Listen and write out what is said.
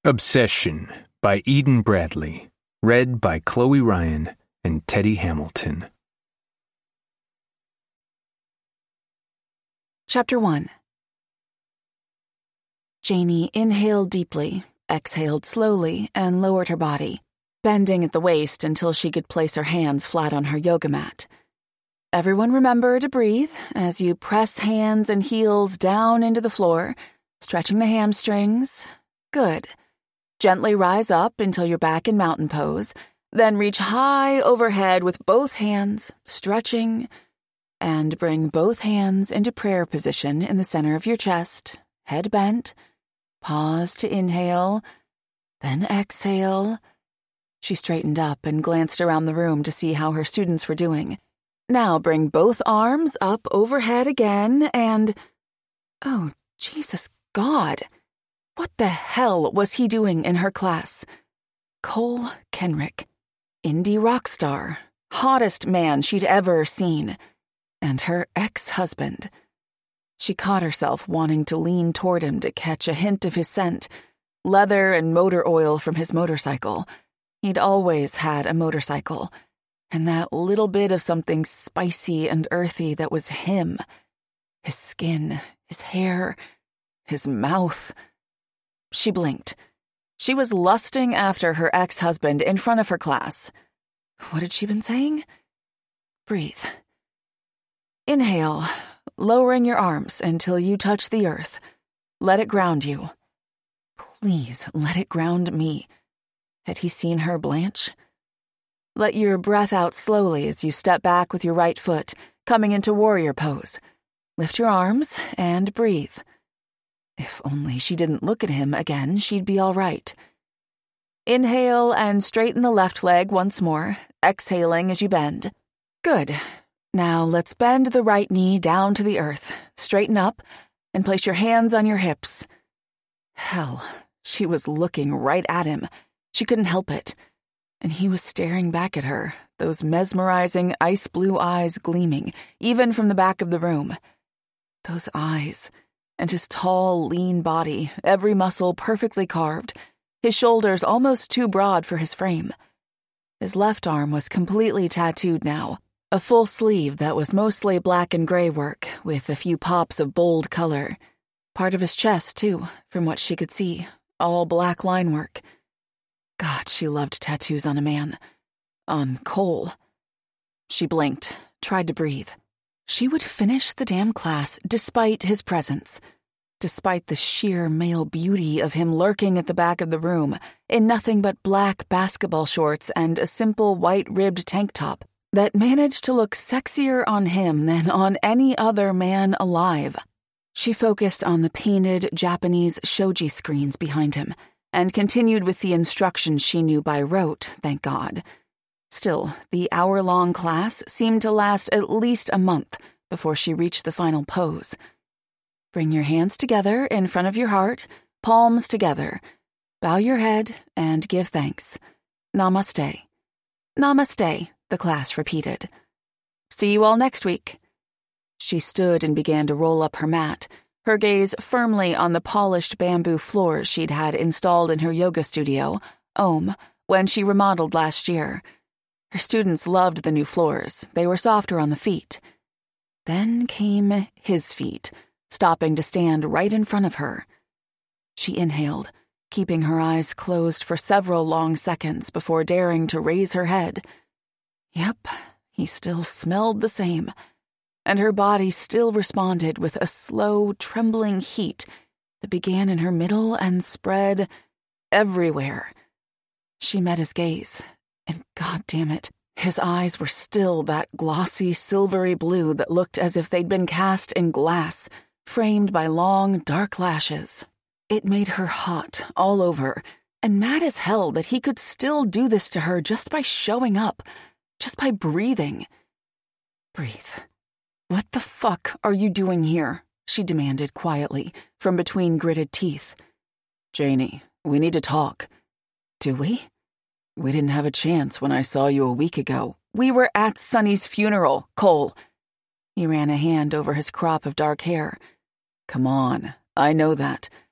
Obsession by Eden Bradley. Read by Chloe Ryan and Teddy Hamilton. Chapter 1. Janie inhaled deeply, exhaled slowly, and lowered her body, bending at the waist until she could place her hands flat on her yoga mat. Everyone remember to breathe as you press hands and heels down into the floor, stretching the hamstrings. Good. Gently rise up until you're back in mountain pose, then reach high overhead with both hands, stretching, and bring both hands into prayer position in the center of your chest, head bent. Pause to inhale, then exhale. She straightened up and glanced around the room to see how her students were doing. Now bring both arms up overhead again and... Oh, Jesus God! What the hell was he doing in her class? Cole Kenrick, indie rock star, hottest man she'd ever seen, and her ex-husband. She caught herself wanting to lean toward him to catch a hint of his scent, leather and motor oil from his motorcycle. He'd always had a motorcycle, and that little bit of something spicy and earthy that was him. His skin, his hair, his mouth. She blinked. She was lusting after her ex-husband in front of her class. What had she been saying? Breathe. Inhale, lowering your arms until you touch the earth. Let it ground you. Please, let it ground me. Had he seen her blanch? Let your breath out slowly as you step back with your right foot, coming into warrior pose. Lift your arms and breathe. If only she didn't look at him again, she'd be all right. Inhale and straighten the left leg once more, exhaling as you bend. Good. Now let's bend the right knee down to the earth, straighten up, and place your hands on your hips. Hell, she was looking right at him. She couldn't help it. And he was staring back at her, those mesmerizing ice blue eyes gleaming, even from the back of the room. Those eyes... And his tall, lean body, every muscle perfectly carved, his shoulders almost too broad for his frame. His left arm was completely tattooed now, a full sleeve that was mostly black and gray work, with a few pops of bold color. Part of his chest, too, from what she could see, all black line work. God, she loved tattoos on a man. On Cole. She blinked, tried to breathe. She would finish the damn class despite his presence, despite the sheer male beauty of him lurking at the back of the room in nothing but black basketball shorts and a simple white-ribbed tank top that managed to look sexier on him than on any other man alive. She focused on the painted Japanese shoji screens behind him and continued with the instructions she knew by rote, thank God. Still, the hour-long class seemed to last at least a month before she reached the final pose. Bring your hands together in front of your heart, palms together. Bow your head and give thanks. Namaste. Namaste, the class repeated. See you all next week. She stood and began to roll up her mat, her gaze firmly on the polished bamboo floors she'd had installed in her yoga studio, Om, when she remodeled last year. Her students loved the new floors. They were softer on the feet. Then came his feet, stopping to stand right in front of her. She inhaled, keeping her eyes closed for several long seconds before daring to raise her head. Yep, he still smelled the same, and her body still responded with a slow, trembling heat that began in her middle and spread everywhere. She met his gaze. And goddammit, his eyes were still that glossy, silvery blue that looked as if they'd been cast in glass, framed by long, dark lashes. It made her hot all over, and mad as hell that he could still do this to her just by showing up, just by breathing. Breathe. What the fuck are you doing here? She demanded quietly, from between gritted teeth. Janie, we need to talk. Do we? We didn't have a chance when I saw you a week ago. We were at Sonny's funeral, Cole. He ran a hand over his crop of dark hair. Come on, I know that.